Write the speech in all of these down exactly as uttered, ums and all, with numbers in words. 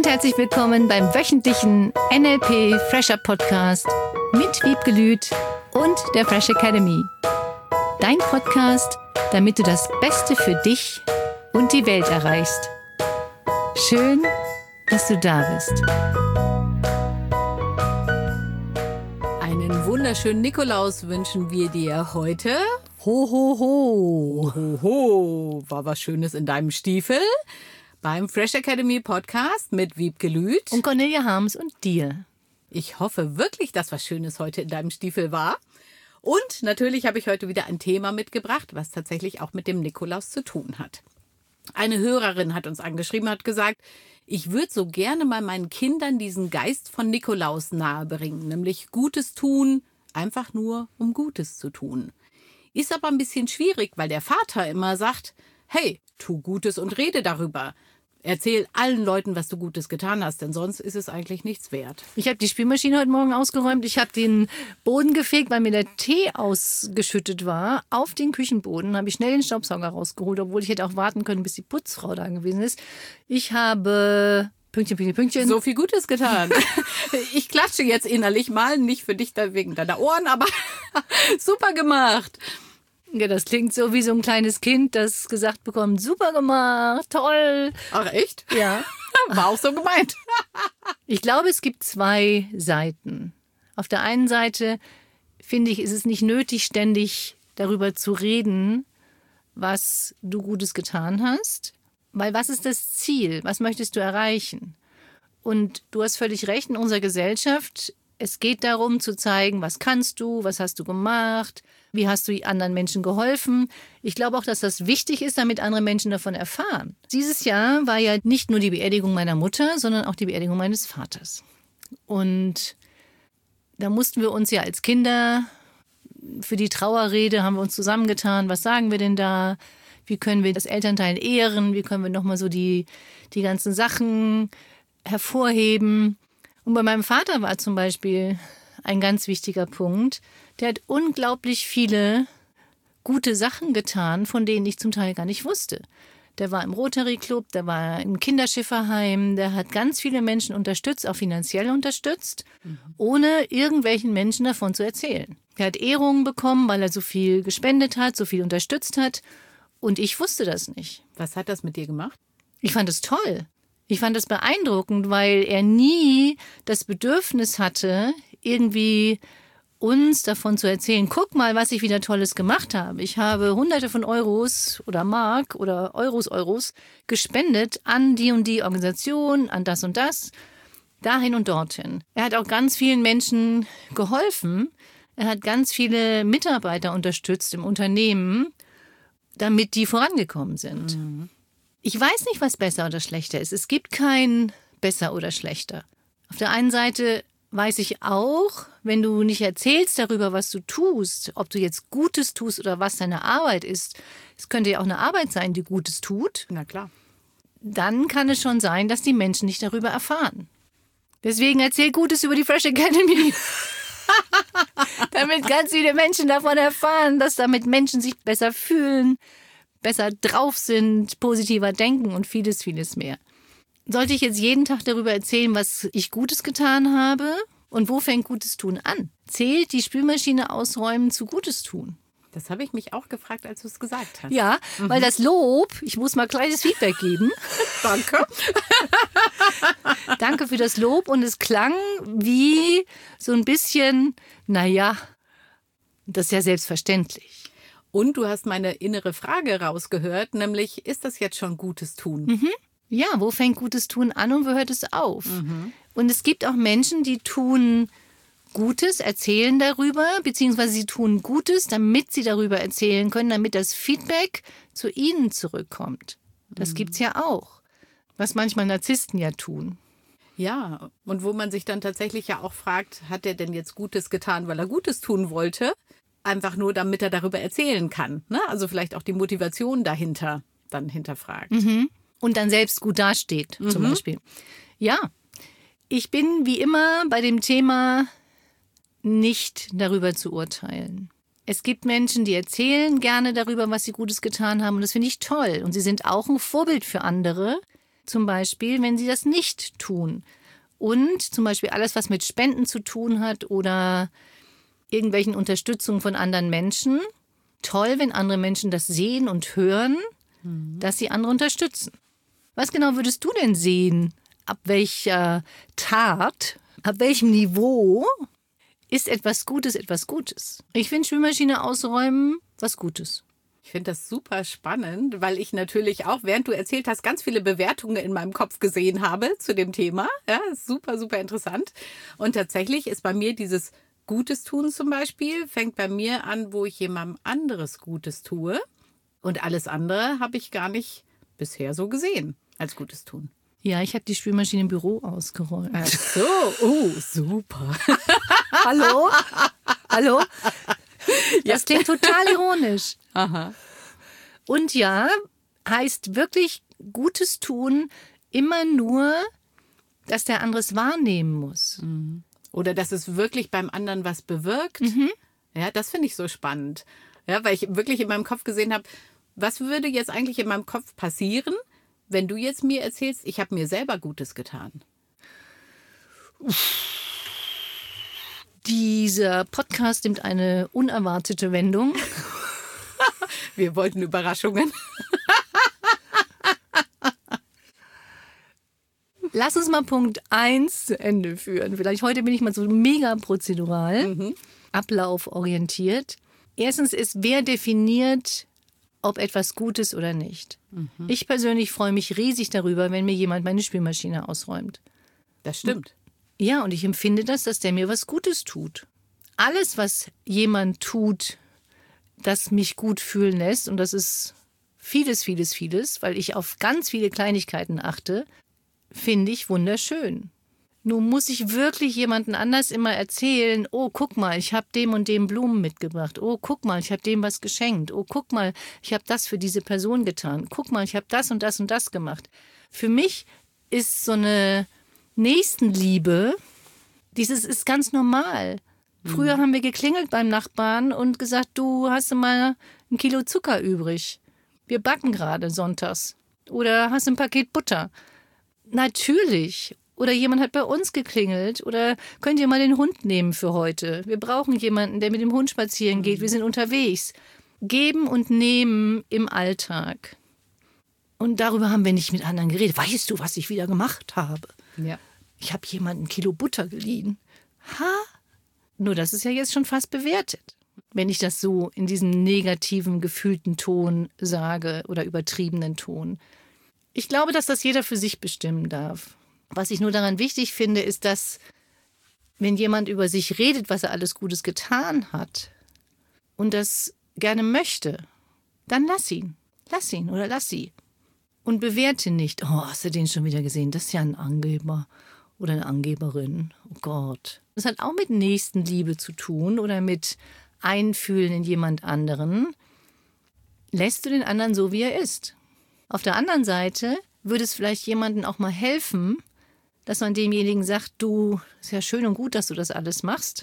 herzlich willkommen beim wöchentlichen N L P Fresher Podcast mit Wiebke Lüth und der Fresh Academy. Dein Podcast, damit du das Beste für dich und die Welt erreichst. Schön, dass du da bist. Einen wunderschönen Nikolaus wünschen wir dir heute. Ho, ho, ho. Ho, ho, war was Schönes in deinem Stiefel? Beim Fresh Academy Podcast mit Wiebke Lüth. Und Cornelia Harms und dir. Ich hoffe wirklich, dass was Schönes heute in deinem Stiefel war. Und natürlich habe ich heute wieder ein Thema mitgebracht, was tatsächlich auch mit dem Nikolaus zu tun hat. Eine Hörerin hat uns angeschrieben, hat gesagt, ich würde so gerne mal meinen Kindern diesen Geist von Nikolaus nahebringen, nämlich Gutes tun, einfach nur um Gutes zu tun. Ist aber ein bisschen schwierig, weil der Vater immer sagt, hey, tu Gutes und rede darüber. Erzähl allen Leuten, was du Gutes getan hast, denn sonst ist es eigentlich nichts wert. Ich habe die Spülmaschine heute Morgen ausgeräumt. Ich habe den Boden gefegt, weil mir der Tee ausgeschüttet war. Auf den Küchenboden habe ich schnell den Staubsauger rausgeholt, obwohl ich hätte auch warten können, bis die Putzfrau da gewesen ist. Ich habe Pünktchen, Pünktchen, Pünktchen. So viel Gutes getan. Ich klatsche jetzt innerlich mal, nicht für dich da wegen deiner Ohren, aber super gemacht. Ja, das klingt so wie so ein kleines Kind, das gesagt bekommt, super gemacht, toll. Ach echt? Ja. War auch so gemeint. Ich glaube, es gibt zwei Seiten. Auf der einen Seite, finde ich, ist es nicht nötig, ständig darüber zu reden, was du Gutes getan hast. Weil was ist das Ziel? Was möchtest du erreichen? Und du hast völlig recht, in unserer Gesellschaft, es geht darum zu zeigen, was kannst du, was hast du gemacht, wie hast du anderen Menschen geholfen. Ich glaube auch, dass das wichtig ist, damit andere Menschen davon erfahren. Dieses Jahr war ja nicht nur die Beerdigung meiner Mutter, sondern auch die Beerdigung meines Vaters. Und da mussten wir uns ja als Kinder für die Trauerrede, haben wir uns zusammengetan, was sagen wir denn da? Wie können wir das Elternteil ehren? Wie können wir nochmal so die, die ganzen Sachen hervorheben? Und bei meinem Vater war zum Beispiel ein ganz wichtiger Punkt. Der hat unglaublich viele gute Sachen getan, von denen ich zum Teil gar nicht wusste. Der war im Rotary Club, der war im Kinderschifferheim, der hat ganz viele Menschen unterstützt, auch finanziell unterstützt, mhm. ohne irgendwelchen Menschen davon zu erzählen. Er hat Ehrungen bekommen, weil er so viel gespendet hat, so viel unterstützt hat. Und ich wusste das nicht. Was hat das mit dir gemacht? Ich fand es toll. Ich fand es beeindruckend, weil er nie das Bedürfnis hatte, irgendwie uns davon zu erzählen, guck mal, was ich wieder Tolles gemacht habe. Ich habe hunderte von Euros oder Mark oder Euros, Euros gespendet an die und die Organisation, an das und das, dahin und dorthin. Er hat auch ganz vielen Menschen geholfen. Er hat ganz viele Mitarbeiter unterstützt im Unternehmen, damit die vorangekommen sind. Mhm. Ich weiß nicht, was besser oder schlechter ist. Es gibt kein besser oder schlechter. Auf der einen Seite weiß ich auch, wenn du nicht erzählst darüber, was du tust, ob du jetzt Gutes tust oder was deine Arbeit ist, es könnte ja auch eine Arbeit sein, die Gutes tut. Na klar. Dann kann es schon sein, dass die Menschen nicht darüber erfahren. Deswegen erzähl Gutes über die Fresh Academy. Damit ganz viele Menschen davon erfahren, dass damit Menschen sich besser fühlen, besser drauf sind, positiver denken und vieles, vieles mehr. Sollte ich jetzt jeden Tag darüber erzählen, was ich Gutes getan habe? Und wo fängt Gutes tun an? Zählt die Spülmaschine ausräumen zu Gutes tun? Das habe ich mich auch gefragt, als du es gesagt hast. Ja, mhm. weil das Lob, ich muss mal kleines Feedback geben. Danke. Danke für das Lob und es klang wie so ein bisschen, naja, das ist ja selbstverständlich. Und du hast meine innere Frage rausgehört, nämlich, ist das jetzt schon Gutes tun? Mhm. Ja, wo fängt Gutes tun an und wo hört es auf? Mhm. Und es gibt auch Menschen, die tun Gutes, erzählen darüber, beziehungsweise sie tun Gutes, damit sie darüber erzählen können, damit das Feedback zu ihnen zurückkommt. Das mhm. gibt's ja auch, was manchmal Narzissten ja tun. Ja, und wo man sich dann tatsächlich ja auch fragt, hat er denn jetzt Gutes getan, weil er Gutes tun wollte? Einfach nur, damit er darüber erzählen kann. Ne? Also vielleicht auch die Motivation dahinter dann hinterfragt. Mhm. Und dann selbst gut dasteht, mhm. zum Beispiel. Ja, ich bin wie immer bei dem Thema nicht darüber zu urteilen. Es gibt Menschen, die erzählen gerne darüber, was sie Gutes getan haben. Und das finde ich toll. Und sie sind auch ein Vorbild für andere, zum Beispiel, wenn sie das nicht tun. Und zum Beispiel alles, was mit Spenden zu tun hat oder irgendwelchen Unterstützungen von anderen Menschen. Toll, wenn andere Menschen das sehen und hören, mhm. dass sie andere unterstützen. Was genau würdest du denn sehen? Ab welcher Tat, ab welchem Niveau ist etwas Gutes etwas Gutes? Ich finde Spülmaschine ausräumen was Gutes. Ich finde das super spannend, weil ich natürlich auch, während du erzählt hast, ganz viele Bewertungen in meinem Kopf gesehen habe zu dem Thema. Ja, super, super interessant. Und tatsächlich ist bei mir dieses Gutes tun zum Beispiel, fängt bei mir an, wo ich jemandem anderes Gutes tue. Und alles andere habe ich gar nicht bisher so gesehen als Gutes tun. Ja, ich habe die Spülmaschine im Büro ausgeräumt. Ach so, oh, super. Hallo? Hallo? Das klingt total ironisch. Aha. Und ja, heißt wirklich Gutes tun immer nur, dass der andere es wahrnehmen muss. Oder dass es wirklich beim anderen was bewirkt. Mhm. Ja, das finde ich so spannend. Ja, weil ich wirklich in meinem Kopf gesehen habe, was würde jetzt eigentlich in meinem Kopf passieren, wenn du jetzt mir erzählst, ich habe mir selber Gutes getan? Dieser Podcast nimmt eine unerwartete Wendung. Wir wollten Überraschungen. Lass uns mal Punkt eins zu Ende führen. Vielleicht heute bin ich mal so mega prozedural, mhm. ablauforientiert. Erstens ist, wer definiert, ob etwas gut ist oder nicht. Mhm. Ich persönlich freue mich riesig darüber, wenn mir jemand meine Spülmaschine ausräumt. Das stimmt. Ja, und ich empfinde das, dass der mir was Gutes tut. Alles, was jemand tut, das mich gut fühlen lässt, und das ist vieles, vieles, vieles, weil ich auf ganz viele Kleinigkeiten achte, finde ich wunderschön. Nun muss ich wirklich jemanden anders immer erzählen, oh, guck mal, ich habe dem und dem Blumen mitgebracht. Oh, guck mal, ich habe dem was geschenkt. Oh, guck mal, ich habe das für diese Person getan. Guck mal, ich habe das und das und das gemacht. Für mich ist so eine Nächstenliebe, dieses ist ganz normal. Früher mhm. haben wir geklingelt beim Nachbarn und gesagt, du hast du mal ein Kilo Zucker übrig. Wir backen gerade sonntags. Oder hast du ein Paket Butter? Natürlich. Oder jemand hat bei uns geklingelt. Oder könnt ihr mal den Hund nehmen für heute? Wir brauchen jemanden, der mit dem Hund spazieren geht. Wir sind unterwegs. Geben und nehmen im Alltag. Und darüber haben wir nicht mit anderen geredet. Weißt du, was ich wieder gemacht habe? Ja. Ich habe jemandem ein Kilo Butter geliehen. Ha? Nur das ist ja jetzt schon fast bewertet. Wenn ich das so in diesem negativen, gefühlten Ton sage oder übertriebenen Ton. Ich glaube, dass das jeder für sich bestimmen darf. Was ich nur daran wichtig finde, ist, dass wenn jemand über sich redet, was er alles Gutes getan hat und das gerne möchte, dann lass ihn. Lass ihn oder lass sie. Und bewerte nicht, oh, hast du den schon wieder gesehen? Das ist ja ein Angeber oder eine Angeberin. Oh Gott. Das hat auch mit Nächstenliebe zu tun oder mit Einfühlen in jemand anderen. Lässt du den anderen so, wie er ist. Auf der anderen Seite würde es vielleicht jemandem auch mal helfen, dass man demjenigen sagt, du, ist ja schön und gut, dass du das alles machst.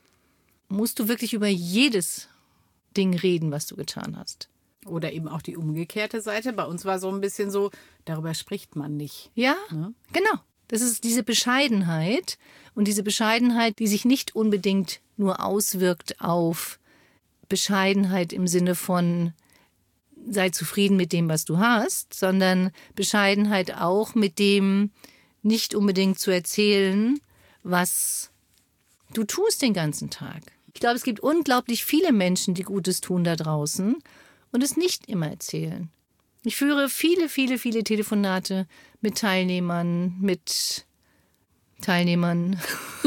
Musst du wirklich über jedes Ding reden, was du getan hast. Oder eben auch die umgekehrte Seite. Bei uns war so ein bisschen so, darüber spricht man nicht. Ja, ne? Genau. Das ist diese Bescheidenheit. Und diese Bescheidenheit, die sich nicht unbedingt nur auswirkt auf Bescheidenheit im Sinne von sei zufrieden mit dem, was du hast, sondern Bescheidenheit auch mit dem nicht unbedingt zu erzählen, was du tust den ganzen Tag. Ich glaube, es gibt unglaublich viele Menschen, die Gutes tun da draußen und es nicht immer erzählen. Ich führe viele, viele, viele Telefonate mit Teilnehmern, mit Teilnehmern.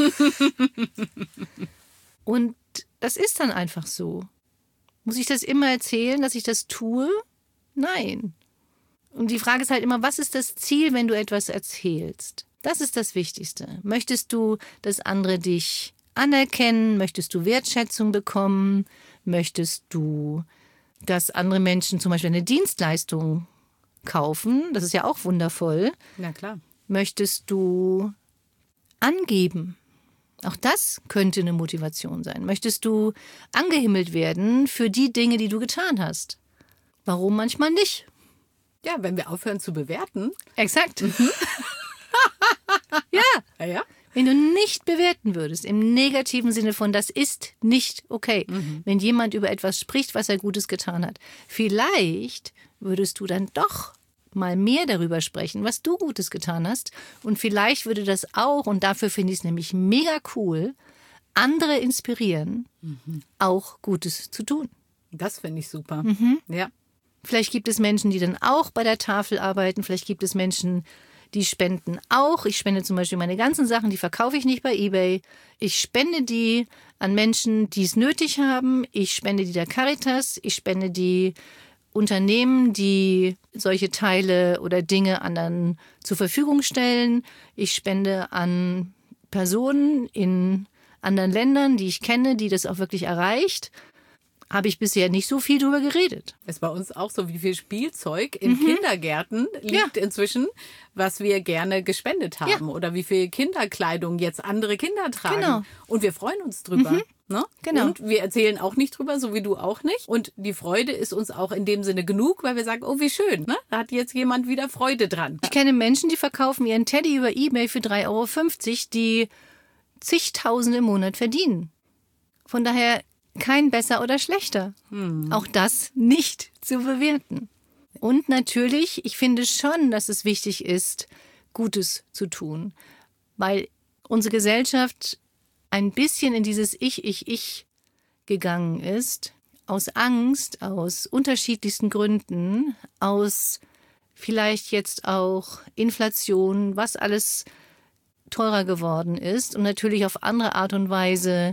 Und das ist dann einfach so. Muss ich das immer erzählen, dass ich das tue? Nein. Und die Frage ist halt immer, was ist das Ziel, wenn du etwas erzählst? Das ist das Wichtigste. Möchtest du, dass andere dich anerkennen? Möchtest du Wertschätzung bekommen? Möchtest du, dass andere Menschen zum Beispiel eine Dienstleistung kaufen? Das ist ja auch wundervoll. Na klar. Möchtest du angeben? Auch das könnte eine Motivation sein. Möchtest du angehimmelt werden für die Dinge, die du getan hast? Warum manchmal nicht? Ja, wenn wir aufhören zu bewerten. Exakt. Ja. Ja, ja. Wenn du nicht bewerten würdest, im negativen Sinne von, das ist nicht okay, mhm. wenn jemand über etwas spricht, was er Gutes getan hat, vielleicht würdest du dann doch mal mehr darüber sprechen, was du Gutes getan hast. Und vielleicht würde das auch, und dafür finde ich es nämlich mega cool, andere inspirieren, mhm. auch Gutes zu tun. Das finde ich super. Mhm. Ja. Vielleicht gibt es Menschen, die dann auch bei der Tafel arbeiten. Vielleicht gibt es Menschen, die spenden auch. Ich spende zum Beispiel meine ganzen Sachen, die verkaufe ich nicht bei eBay. Ich spende die an Menschen, die es nötig haben. Ich spende die der Caritas. Ich spende die Unternehmen, die solche Teile oder Dinge anderen zur Verfügung stellen. Ich spende an Personen in anderen Ländern, die ich kenne, die das auch wirklich erreicht. Habe ich bisher nicht so viel drüber geredet. Es ist bei uns auch so, wie viel Spielzeug in mhm. Kindergärten liegt ja. inzwischen, was wir gerne gespendet haben. Ja. Oder wie viel Kinderkleidung jetzt andere Kinder tragen. Genau. Und wir freuen uns drüber. Mhm. Ne? Genau. Und wir erzählen auch nicht drüber, so wie du auch nicht. Und die Freude ist uns auch in dem Sinne genug, weil wir sagen, oh, wie schön. Ne? Da hat jetzt jemand wieder Freude dran. Ich kenne Menschen, die verkaufen ihren Teddy über eBay für drei Euro fünfzig, die zigtausende im Monat verdienen. Von daher kein besser oder schlechter. Hm. Auch das nicht zu bewerten. Und natürlich, ich finde schon, dass es wichtig ist, Gutes zu tun. Weil unsere Gesellschaft ein bisschen in dieses Ich, Ich, Ich gegangen ist. Aus Angst, aus unterschiedlichsten Gründen, aus vielleicht jetzt auch Inflation, was alles teurer geworden ist und natürlich auf andere Art und Weise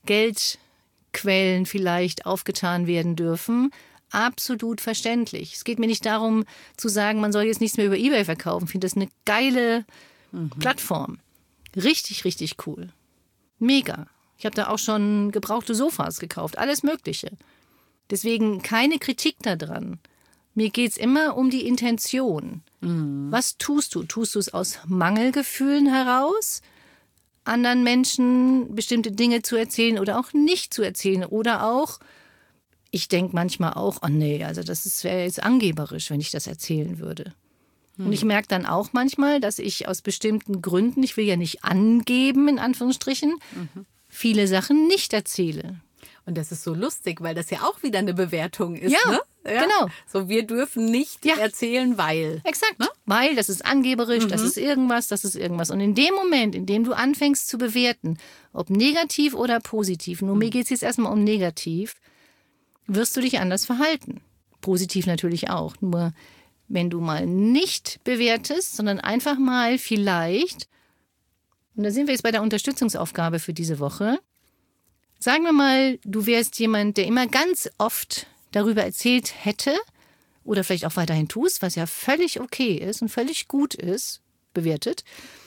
Geldquellen vielleicht aufgetan werden dürfen. Absolut verständlich. Es geht mir nicht darum zu sagen, man soll jetzt nichts mehr über eBay verkaufen. Ich finde das eine geile mhm. Plattform. Richtig, richtig cool. Mega. Ich habe da auch schon gebrauchte Sofas gekauft. Alles Mögliche. Deswegen keine Kritik daran. Mir geht es immer um die Intention. Mhm. Was tust du? Tust du es aus Mangelgefühlen heraus, anderen Menschen bestimmte Dinge zu erzählen oder auch nicht zu erzählen? Oder auch, ich denke manchmal auch, oh nee, also das wäre jetzt angeberisch, wenn ich das erzählen würde. Mhm. Und ich merke dann auch manchmal, dass ich aus bestimmten Gründen, ich will ja nicht angeben, in Anführungsstrichen, mhm. viele Sachen nicht erzähle. Und das ist so lustig, weil das ja auch wieder eine Bewertung ist. Ja, ne? Ja, genau. So, wir dürfen nicht ja. erzählen, weil. Exakt. Ne? Weil, das ist angeberisch, mhm. das ist irgendwas, das ist irgendwas. Und in dem Moment, in dem du anfängst zu bewerten, ob negativ oder positiv, nur mhm. mir geht es jetzt erstmal um negativ, wirst du dich anders verhalten. Positiv natürlich auch. Nur wenn du mal nicht bewertest, sondern einfach mal vielleicht, und da sind wir jetzt bei der Unterstützungsaufgabe für diese Woche, sagen wir mal, du wärst jemand, der immer ganz oft darüber erzählt hätte oder vielleicht auch weiterhin tust, was ja völlig okay ist und völlig gut ist, bewertet.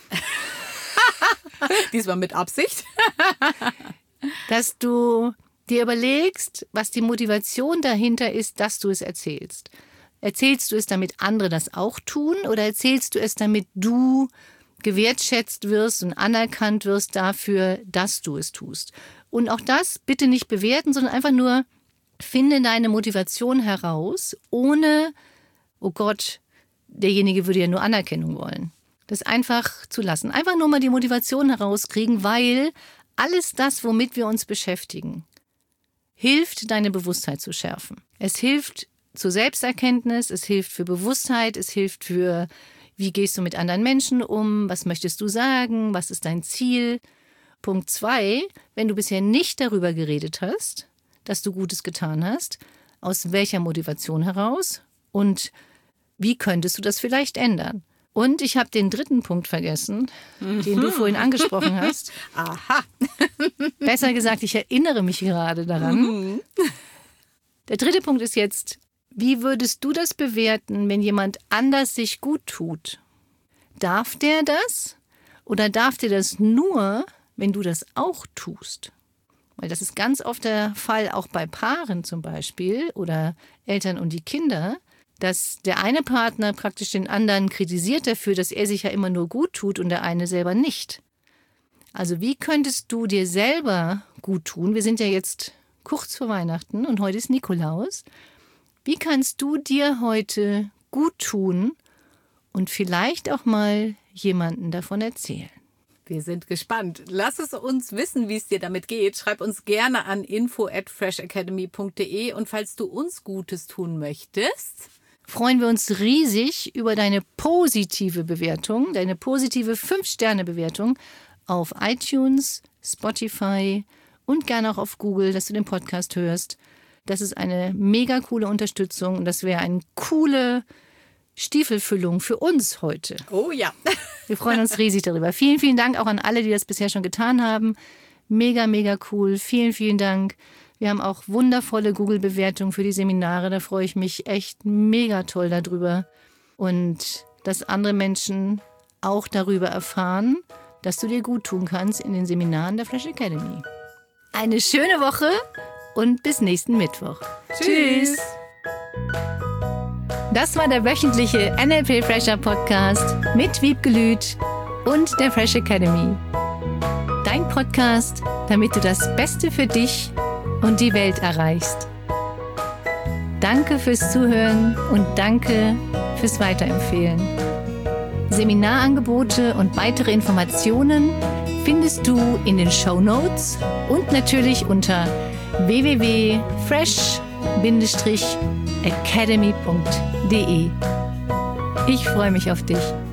Diesmal mit Absicht. Dass du dir überlegst, was die Motivation dahinter ist, dass du es erzählst. Erzählst du es, damit andere das auch tun, oder erzählst du es, damit du gewertschätzt wirst und anerkannt wirst dafür, dass du es tust? Und auch das bitte nicht bewerten, sondern einfach nur finde deine Motivation heraus, ohne, oh Gott, derjenige würde ja nur Anerkennung wollen. Das einfach zu lassen. Einfach nur mal die Motivation herauskriegen, weil alles das, womit wir uns beschäftigen, hilft, deine Bewusstheit zu schärfen. Es hilft zur Selbsterkenntnis, es hilft für Bewusstheit, es hilft für, wie gehst du mit anderen Menschen um, was möchtest du sagen, was ist dein Ziel. Punkt zwei, wenn du bisher nicht darüber geredet hast, dass du Gutes getan hast, aus welcher Motivation heraus und wie könntest du das vielleicht ändern? Und ich habe den dritten Punkt vergessen, mhm. den du vorhin angesprochen hast. Aha. Besser gesagt, ich erinnere mich gerade daran. Mhm. Der dritte Punkt ist jetzt, wie würdest du das bewerten, wenn jemand anders sich gut tut? Darf der das? Oder darf der das nur, wenn du das auch tust? Weil das ist ganz oft der Fall, auch bei Paaren zum Beispiel oder Eltern und die Kinder, dass der eine Partner praktisch den anderen kritisiert dafür, dass er sich ja immer nur gut tut und der eine selber nicht. Also wie könntest du dir selber gut tun? Wir sind ja jetzt kurz vor Weihnachten und heute ist Nikolaus. Wie kannst du dir heute gut tun und vielleicht auch mal jemanden davon erzählen. Wir sind gespannt. Lass es uns wissen, wie es dir damit geht. Schreib uns gerne an info at fresh academy punkt de und falls du uns Gutes tun möchtest, freuen wir uns riesig über deine positive Bewertung, deine positive fünf Sterne Bewertung auf iTunes, Spotify und gerne auch auf Google, dass du den Podcast hörst. Das ist eine mega coole Unterstützung und das wäre eine coole Stiefelfüllung für uns heute. Oh ja. Wir freuen uns riesig darüber. Vielen, vielen Dank auch an alle, die das bisher schon getan haben. Mega, mega cool. Vielen, vielen Dank. Wir haben auch wundervolle Google-Bewertungen für die Seminare. Da freue ich mich echt mega toll darüber. Und dass andere Menschen auch darüber erfahren, dass du dir gut tun kannst in den Seminaren der Fresh Academy. Eine schöne Woche und bis nächsten Mittwoch. Tschüss. Das war der wöchentliche N L P Fresher Podcast mit Wiebke Lüth und der Fresh Academy. Dein Podcast, damit du das Beste für dich und die Welt erreichst. Danke fürs Zuhören und danke fürs Weiterempfehlen. Seminarangebote und weitere Informationen findest du in den Shownotes und natürlich unter w w w punkt fresh academy punkt de. Ich freue mich auf dich.